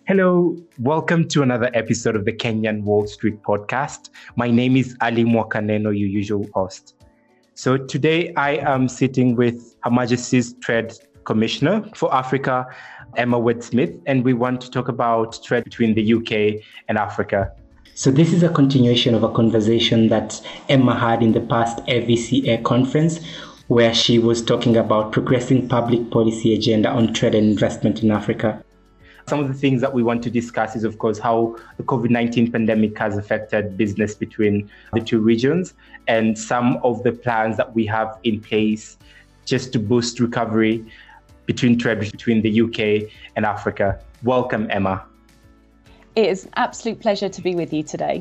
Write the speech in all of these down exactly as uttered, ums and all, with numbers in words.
Hello, welcome to another episode of the Kenyan Wall Street Podcast. My name is Ali Mwakaneno, your usual host. So today I am sitting with Her Majesty's Trade Commissioner for Africa, Emma Wade-Smith, and we want to talk about trade between the U K and Africa. So this is a continuation of a conversation that Emma had in the past A V C A conference, where she was talking about progressing public policy agenda on trade and investment in Africa. Some of the things that we want to discuss is, of course, how the COVID nineteen pandemic has affected business between the two regions and some of the plans that we have in place just to boost recovery between trade between the U K and Africa. Welcome, Emma. It is an absolute pleasure to be with you today.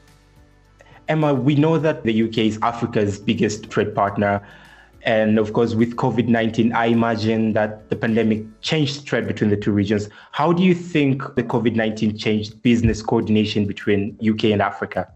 Emma, we know that the U K is Africa's biggest trade partner. And of course, with COVID nineteen, I imagine that the pandemic changed trade between the two regions. How do you think the COVID nineteen changed business coordination between U K and Africa?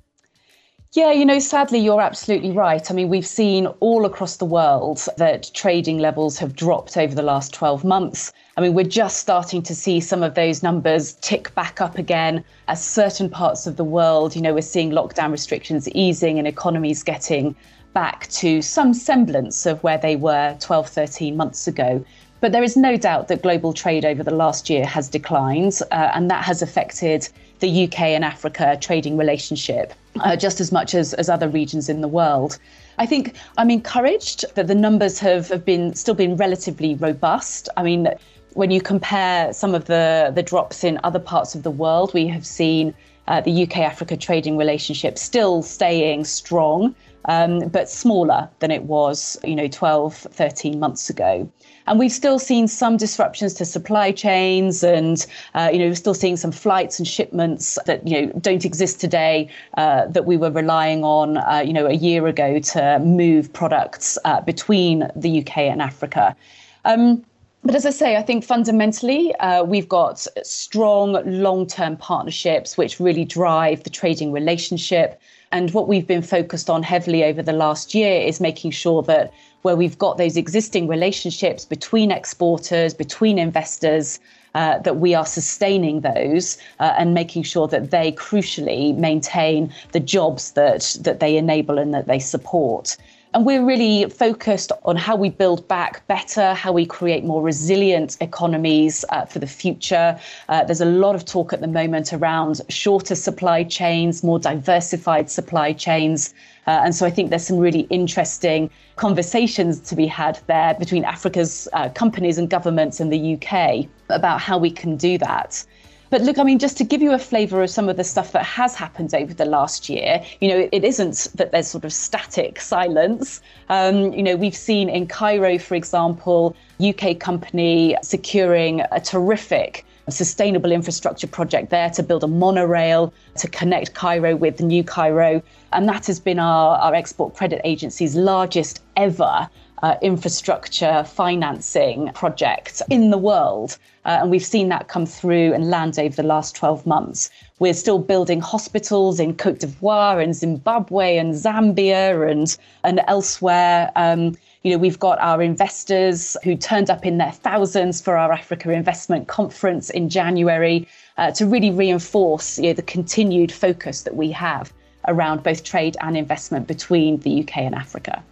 Yeah, you know, sadly, you're absolutely right. I mean, we've seen all across the world that trading levels have dropped over the last twelve months. I mean, we're just starting to see some of those numbers tick back up again as certain parts of the world, you know, we're seeing lockdown restrictions easing and economies getting back to some semblance of where they were twelve, thirteen months ago. But there is no doubt that global trade over the last year has declined, uh, and that has affected the U K and Africa trading relationship uh, just as much as, as other regions in the world. I think I'm encouraged that the numbers have, have been still been relatively robust. I mean, when you compare some of the, the drops in other parts of the world, we have seen uh, the U K-Africa trading relationship still staying strong, um, but smaller than it was, you know, twelve, thirteen months ago. And we've still seen some disruptions to supply chains and, uh, you know, we're still seeing some flights and shipments that, you know, don't exist today uh, that we were relying on, uh, you know, a year ago to move products uh, between the U K and Africa. Um, But as I say, I think fundamentally, uh, we've got strong long-term partnerships which really drive the trading relationship. And what we've been focused on heavily over the last year is making sure that where we've got those existing relationships between exporters, between investors, uh, that we are sustaining those uh, and making sure that they crucially maintain the jobs that, that they enable and that they support. And we're really focused on how we build back better, how we create more resilient economies uh, for the future. Uh, there's a lot of talk at the moment around shorter supply chains, more diversified supply chains. Uh, and so I think there's some really interesting conversations to be had there between Africa's uh, companies and governments and the U K about how we can do that. But look, I mean, just to give you a flavour of some of the stuff that has happened over the last year, you know, it isn't that there's sort of static silence. Um, you know, we've seen in Cairo, for example, U K company securing a terrific sustainable infrastructure project there to build a monorail to connect Cairo with New Cairo. And that has been our, our export credit agency's largest ever Uh, infrastructure financing project in the world. Uh, and we've seen that come through and land over the last twelve months. We're still building hospitals in Cote d'Ivoire and Zimbabwe and Zambia and, and elsewhere. Um, you know, we've got our investors who turned up in their thousands for our Africa Investment Conference in January uh, to really reinforce, you know, the continued focus that we have around both trade and investment between the U K and Africa.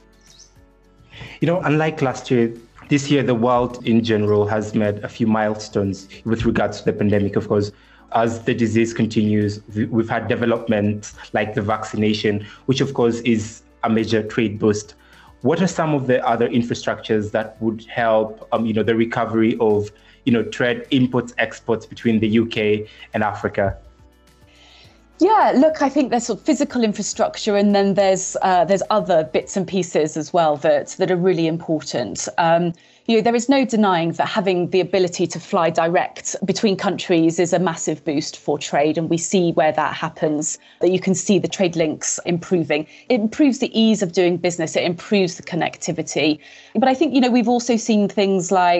You know, unlike last year, this year, the world in general has made a few milestones with regards to the pandemic, of course. As the disease continues, we've had developments like the vaccination, which, of course, is a major trade boost. What are some of the other infrastructures that would help, um, you know, the recovery of, you know, trade imports, exports between the U K and Africa? Yeah, look, I think there's sort of physical infrastructure, and then there's uh, there's other bits and pieces as well that that are really important. Um, you know, there is no denying that having the ability to fly direct between countries is a massive boost for trade, and we see where that happens, that you can see the trade links improving. It improves the ease of doing business, it improves the connectivity. But I think, you know, we've also seen things like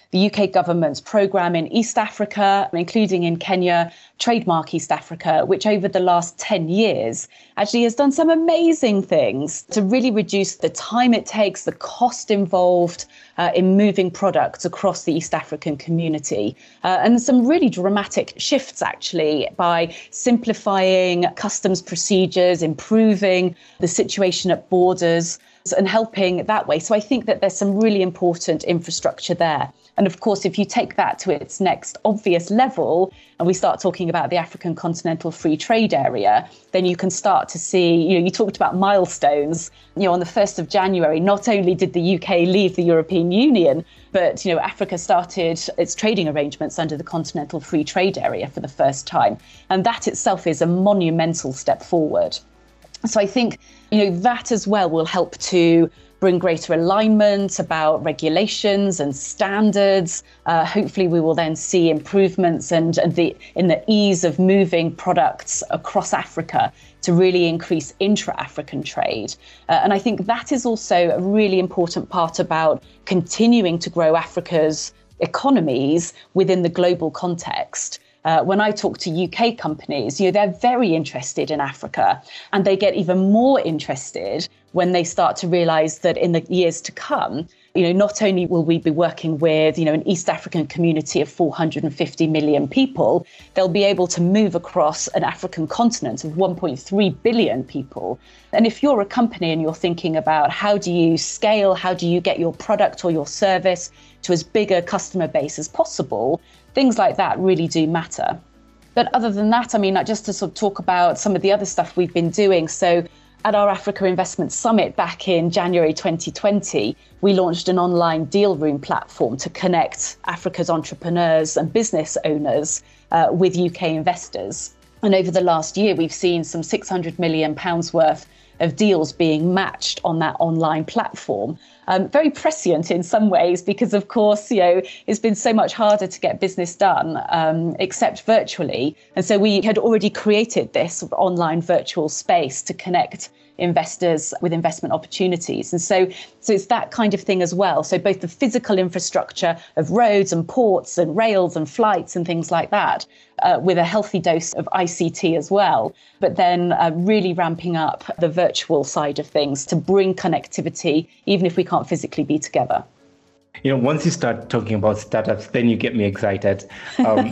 the U K government's programme in East Africa, including in Kenya, Trademark East Africa, which over the last ten years actually has done some amazing things to really reduce the time it takes, the cost involved uh, in moving products across the East African community. Uh, and some really dramatic shifts, actually, by simplifying customs procedures, improving the situation at borders, and helping that way. So I think that there's some really important infrastructure there. And of course, if you take that to its next obvious level, and we start talking about the African Continental Free Trade Area, then you can start to see, you know, you talked about milestones. You know, on the first of January, not only did the U K leave the European Union, but, you know, Africa started its trading arrangements under the Continental Free Trade Area for the first time. And that itself is a monumental step forward. So I think, you know, that as well will help to bring greater alignment about regulations and standards. Uh, hopefully we will then see improvements and, and the in the ease of moving products across Africa to really increase intra-African trade. Uh, and I think that is also a really important part about continuing to grow Africa's economies within the global context. Uh, when I talk to U K companies, you know, they're very interested in Africa, and they get even more interested when they start to realize that in the years to come, you know, not only will we be working with, you know, an East African community of four hundred fifty million people, they'll be able to move across an African continent of one point three billion people. And if you're a company and you're thinking about how do you scale, how do you get your product or your service to as big a customer base as possible, things like that really do matter. But other than that, I mean, just to sort of talk about some of the other stuff we've been doing. So at our Africa Investment Summit back in January twenty twenty, we launched an online deal room platform to connect Africa's entrepreneurs and business owners uh, with U K investors. And over the last year, we've seen some six hundred million pounds worth of deals being matched on that online platform. Um, very prescient in some ways, because of course, you know, it's been so much harder to get business done, um, except virtually. And so we had already created this online virtual space to connect investors with investment opportunities. And so, so it's that kind of thing as well. So both the physical infrastructure of roads and ports and rails and flights and things like that, uh, with a healthy dose of I C T as well, but then uh, really ramping up the virtual side of things to bring connectivity, even if we can't physically be together. You know, once you start talking about startups, then you get me excited. Um,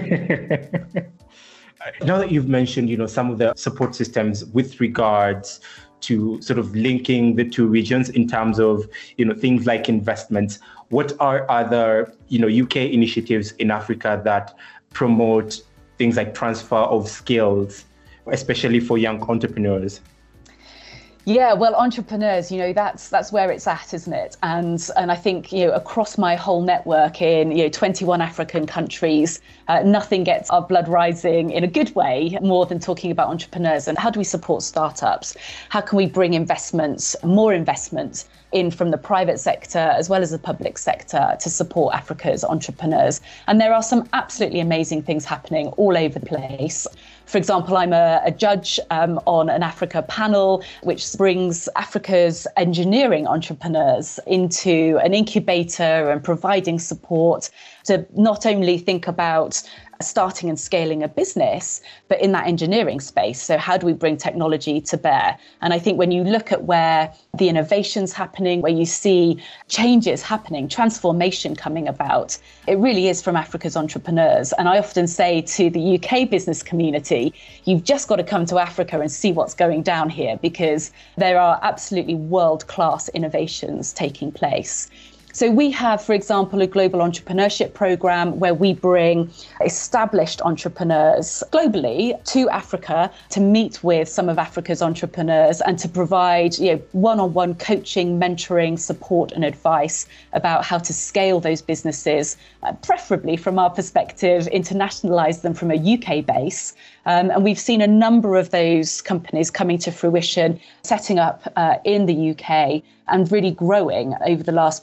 Now that you've mentioned, you know, some of the support systems with regards to sort of linking the two regions in terms of, you know, things like investments, what are other, you know, U K initiatives in Africa that promote things like transfer of skills, especially for young entrepreneurs? Yeah, well, entrepreneurs, you know, that's that's where it's at, isn't it? And and I think, you know, across my whole network in, you know, twenty-one African countries, uh, nothing gets our blood rising in a good way more than talking about entrepreneurs and how do we support startups? How can we bring investments, more investments in from the private sector as well as the public sector to support Africa's entrepreneurs? And there are some absolutely amazing things happening all over the place. For example, I'm a, a judge um, on an Africa panel, which brings Africa's engineering entrepreneurs into an incubator and providing support to not only think about starting and scaling a business, but in that engineering space. So how do we bring technology to bear? And I think when you look at where the innovation's happening, where you see changes happening, transformation coming about, it really is from Africa's entrepreneurs. And I often say to the U K business community, you've just got to come to Africa and see what's going down here, because there are absolutely world-class innovations taking place. So we have, for example, a global entrepreneurship program where we bring established entrepreneurs globally to Africa to meet with some of Africa's entrepreneurs and to provide, you know, one-on-one coaching, mentoring, support and advice about how to scale those businesses, uh, preferably from our perspective, internationalize them from a U K base. Um, and we've seen a number of those companies coming to fruition, setting up uh, in the U K and really growing over the last few years.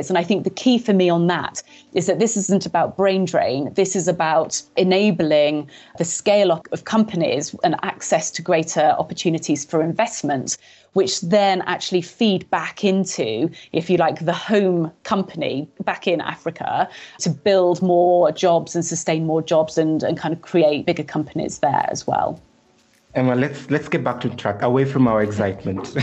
years. And I think the key for me on that is that this isn't about brain drain. This is about enabling the scale up of companies and access to greater opportunities for investment, which then actually feed back into, if you like, the home company back in Africa to build more jobs and sustain more jobs and, and kind of create bigger companies there as well. Emma, let's let's get back to track, away from our excitement.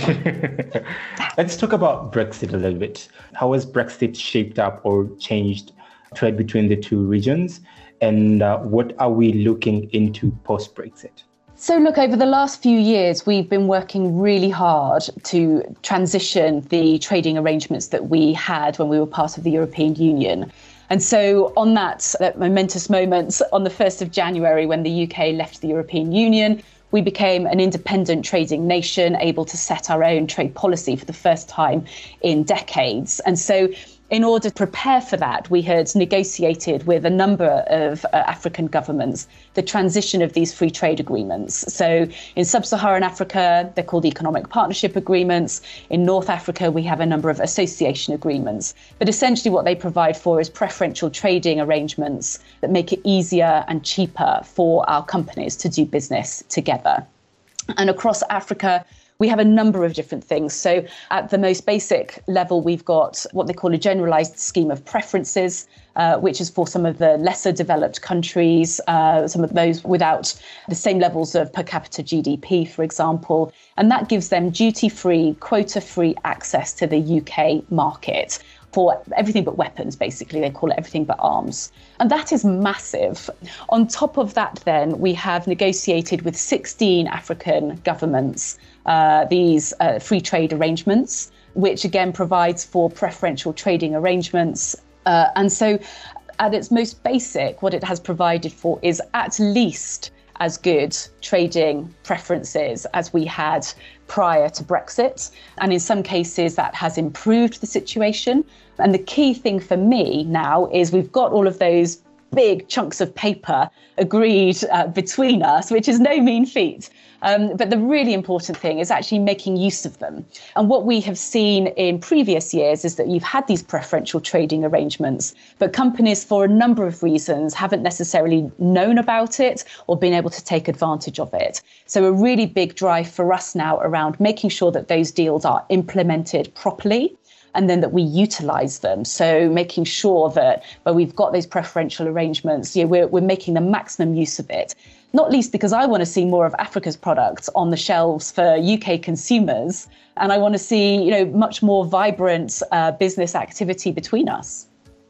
Let's talk about Brexit a little bit. How has Brexit shaped up or changed trade between the two regions? And uh, what are we looking into post-Brexit? So look, over the last few years, we've been working really hard to transition the trading arrangements that we had when we were part of the European Union. And so on that, that momentous moment on the first of January, when the U K left the European Union, we became an independent trading nation, able to set our own trade policy for the first time in decades. And so in order to prepare for that, we had negotiated with a number of uh, African governments the transition of these free trade agreements. So in sub-Saharan Africa, they're called economic partnership agreements. In North Africa, we have a number of association agreements. But essentially what they provide for is preferential trading arrangements that make it easier and cheaper for our companies to do business together. And across Africa, we have a number of different things. So at the most basic level, we've got what they call a generalized scheme of preferences, uh, which is for some of the lesser developed countries, uh, some of those without the same levels of per capita G D P, for example. And that gives them duty-free, quota-free access to the U K market for everything but weapons, basically. They call it everything but arms. And that is massive. On top of that, then, we have negotiated with sixteen African governments uh, these uh, free trade arrangements, which again provides for preferential trading arrangements. Uh, and so at its most basic, what it has provided for is at least as good trading preferences as we had prior to Brexit. And in some cases, that has improved the situation. And the key thing for me now is we've got all of those big chunks of paper agreed uh, between us, which is no mean feat. Um, but the really important thing is actually making use of them. And what we have seen in previous years is that you've had these preferential trading arrangements, but companies, for a number of reasons, haven't necessarily known about it or been able to take advantage of it. So a really big drive for us now around making sure that those deals are implemented properly, and then that we utilize them. So making sure that where we've got those preferential arrangements, you know, we're, we're making the maximum use of it. Not least because I want to see more of Africa's products on the shelves for U K consumers. And I want to see, you know, much more vibrant uh, business activity between us.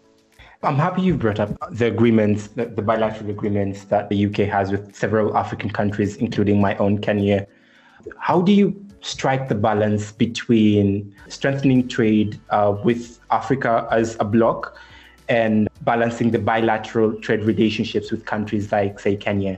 I'm happy you brought up the agreements, the, the bilateral agreements that the U K has with several African countries, including my own Kenya. How do you strike the balance between strengthening trade uh, with Africa as a bloc and balancing the bilateral trade relationships with countries like, say, Kenya?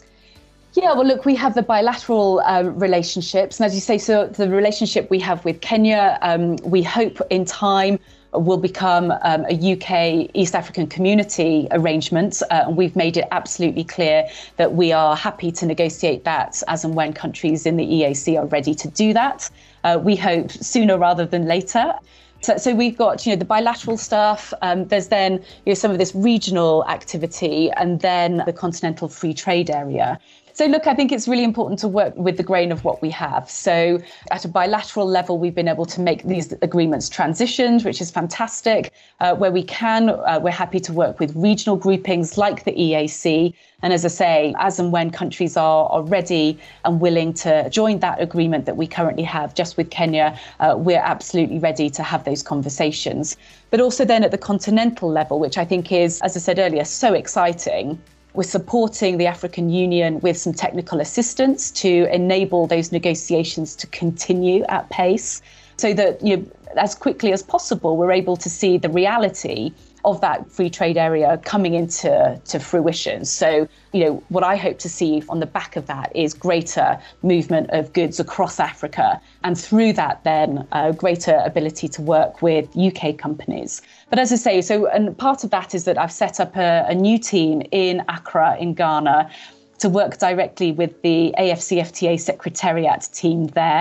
Yeah, well, look, we have the bilateral uh, relationships. And as you say, so the relationship we have with Kenya, um, we hope in time will become um, a U K East African community arrangement. Uh, and we've made it absolutely clear that we are happy to negotiate that as and when countries in the E A C are ready to do that. Uh, we hope sooner rather than later. So, so we've got, you know, the bilateral stuff. Um, there's then, you know, some of this regional activity, and then the continental free trade area. So look, I think it's really important to work with the grain of what we have. So at a bilateral level, we've been able to make these agreements transitioned, which is fantastic. Uh, where we can, uh, we're happy to work with regional groupings like the E A C. And as I say, as and when countries are, are ready and willing to join that agreement that we currently have just with Kenya, uh, we're absolutely ready to have those conversations. But also then at the continental level, which I think is, as I said earlier, so exciting. We're supporting the African Union with some technical assistance to enable those negotiations to continue at pace so that, you know, as quickly as possible, we're able to see the reality of that free trade area coming into to fruition. So, you know, what I hope to see on the back of that is greater movement of goods across Africa, and through that then a greater ability to work with U K companies. But as I say, so and part of that is that I've set up a, a new team in Accra in Ghana to work directly with the A F C F T A Secretariat team there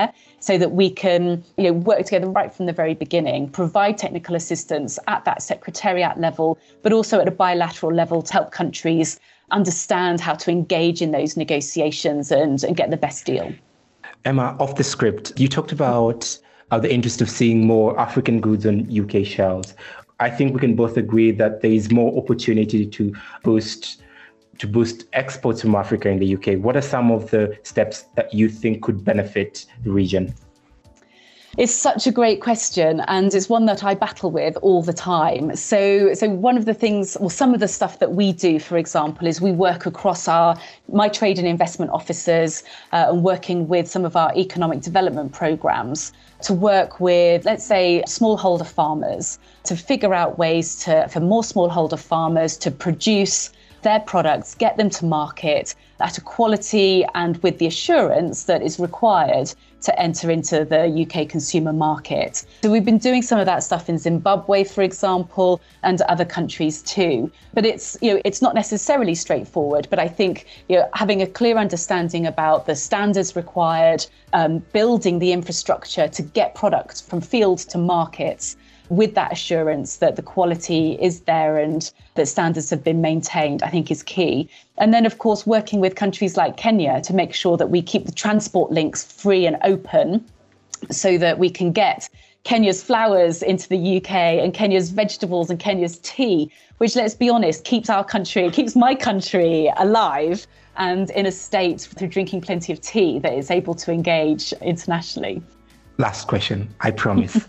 so that we can, you know, work together right from the very beginning, provide technical assistance at that secretariat level, but also at a bilateral level to help countries understand how to engage in those negotiations and, and get the best deal. Emma, off the script, you talked about uh, the interest of seeing more African goods on U K shelves. I think we can both agree that there is more opportunity to boost to boost exports from Africa in the U K. What are some of the steps that you think could benefit the region? It's such a great question, and it's one that I battle with all the time. So, so one of the things, or some of the stuff that we do, for example, is we work across our my trade and investment officers uh, and working with some of our economic development programs to work with, let's say, smallholder farmers to figure out ways to for more smallholder farmers to produce their products, get them to market at a quality and with the assurance that is required to enter into the U K consumer market. So we've been doing some of that stuff in Zimbabwe, for example, and other countries too. But it's, you know, it's not necessarily straightforward, but I think, you know, having a clear understanding about the standards required, um, building the infrastructure to get products from field to markets, with that assurance that the quality is there and that standards have been maintained, I think is key. And then, of course, working with countries like Kenya to make sure that we keep the transport links free and open so that we can get Kenya's flowers into the U K and Kenya's vegetables and Kenya's tea, which, let's be honest, keeps our country, keeps my country alive and in a state through drinking plenty of tea that is able to engage internationally. Last question, I promise.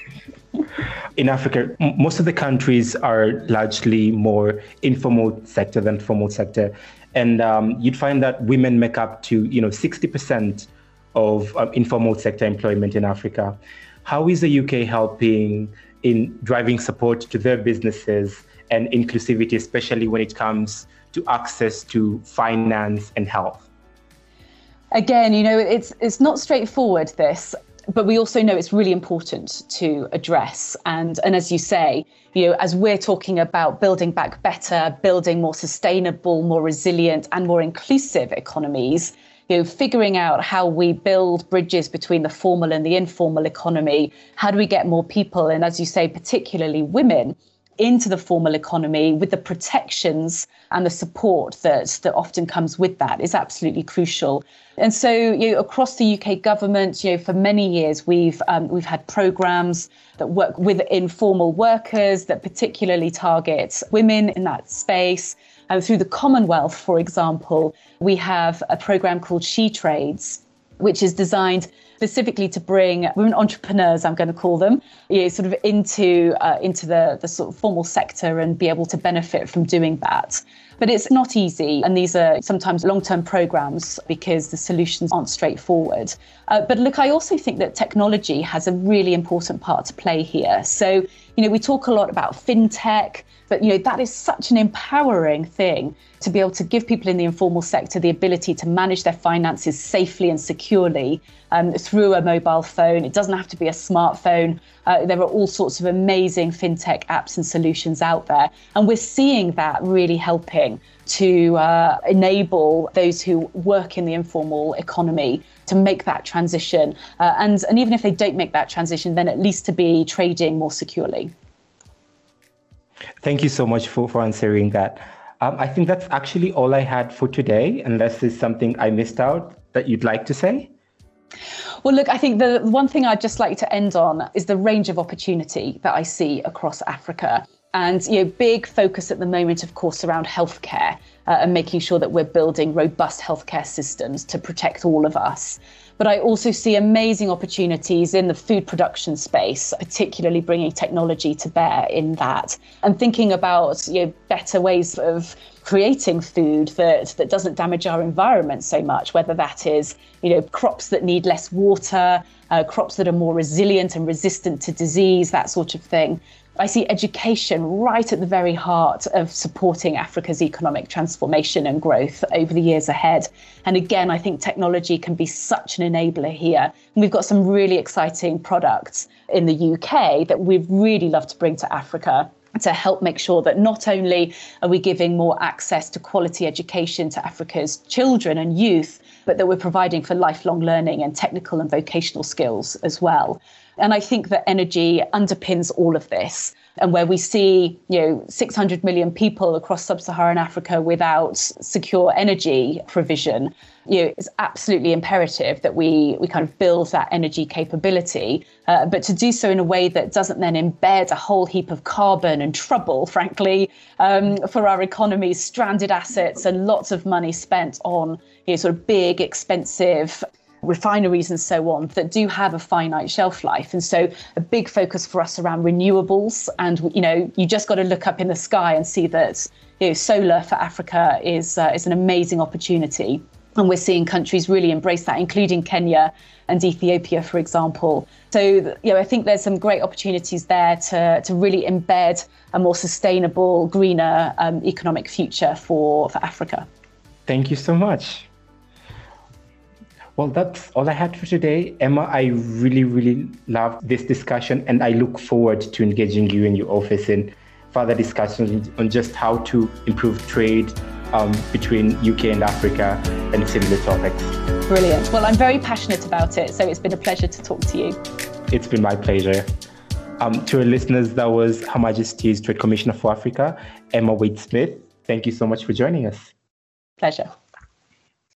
In Africa, m- most of the countries are largely more informal sector than formal sector. And um, you'd find that women make up to, you know, sixty percent of um, informal sector employment in Africa. How is the U K helping in driving support to their businesses and inclusivity, especially when it comes to access to finance and health? Again, you know, it's it's not straightforward, this. But we also know it's really important to address. And, and as you say, you know, as we're talking about building back better, building more sustainable, more resilient and more inclusive economies, you know, figuring out how we build bridges between the formal and the informal economy. How do we get more people, and as you say, particularly women, into the formal economy with the protections and the support that, that often comes with that is absolutely crucial. And so, you know, across the U K government, you know, for many years, we've um, we've had programmes that work with informal workers that particularly target women in that space. And through the Commonwealth, for example, we have a programme called She Trades, which is designed specifically to bring women entrepreneurs, I'm going to call them, you know, sort of into uh, into the, the sort of formal sector and be able to benefit from doing that. But it's not easy. And these are sometimes long-term programs because the solutions aren't straightforward. Uh, but look, I also think that technology has a really important part to play here. So, you know, we talk a lot about fintech, but, you know, that is such an empowering thing to be able to give people in the informal sector the ability to manage their finances safely and securely um, through a mobile phone. It doesn't have to be a smartphone. Uh, there are all sorts of amazing fintech apps and solutions out there. And we're seeing that really helping to uh, enable those who work in the informal economy to make that transition. Uh, and, and even if they don't make that transition, then at least to be trading more securely. Thank you so much for, for answering that. Um, I think that's actually all I had for today, unless there's something I missed out that you'd like to say. Well, look, I think the one thing I'd just like to end on is the range of opportunity that I see across Africa. And, you know, big focus at the moment, of course, around healthcare uh, and making sure that we're building robust healthcare systems to protect all of us. But I also see amazing opportunities in the food production space, particularly bringing technology to bear in that and thinking about, you know, better ways of creating food that, that doesn't damage our environment so much, whether that is, you know, crops that need less water, uh, crops that are more resilient and resistant to disease, that sort of thing. I see education right at the very heart of supporting Africa's economic transformation and growth over the years ahead. And again, I think technology can be such an enabler here. And we've got some really exciting products in the U K that we'd really love to bring to Africa to help make sure that not only are we giving more access to quality education to Africa's children and youth, but that we're providing for lifelong learning and technical and vocational skills as well. And I think that energy underpins all of this. And where we see, you know, six hundred million people across sub-Saharan Africa without secure energy provision, you know, it's absolutely imperative that we we kind of build that energy capability, uh, but to do so in a way that doesn't then embed a whole heap of carbon and trouble, frankly, um, for our economies, stranded assets and lots of money spent on, you know, sort of big, expensive refineries and so on that do have a finite shelf life. And so a big focus for us around renewables. And, you know, you just got to look up in the sky and see that, you know, solar for Africa is uh, is an amazing opportunity. And we're seeing countries really embrace that, including Kenya and Ethiopia, for example. So, you know, I think there's some great opportunities there to, to really embed a more sustainable, greener um, economic future for, for Africa. Thank you so much. Well, that's all I had for today. Emma, I really, really loved this discussion, and I look forward to engaging you in your office in further discussions on just how to improve trade um, between U K and Africa and similar topics. Brilliant. Well, I'm very passionate about it, so it's been a pleasure to talk to you. It's been my pleasure. Um, to our listeners, that was Her Majesty's Trade Commissioner for Africa, Emma Wade-Smith. Thank you so much for joining us. Pleasure.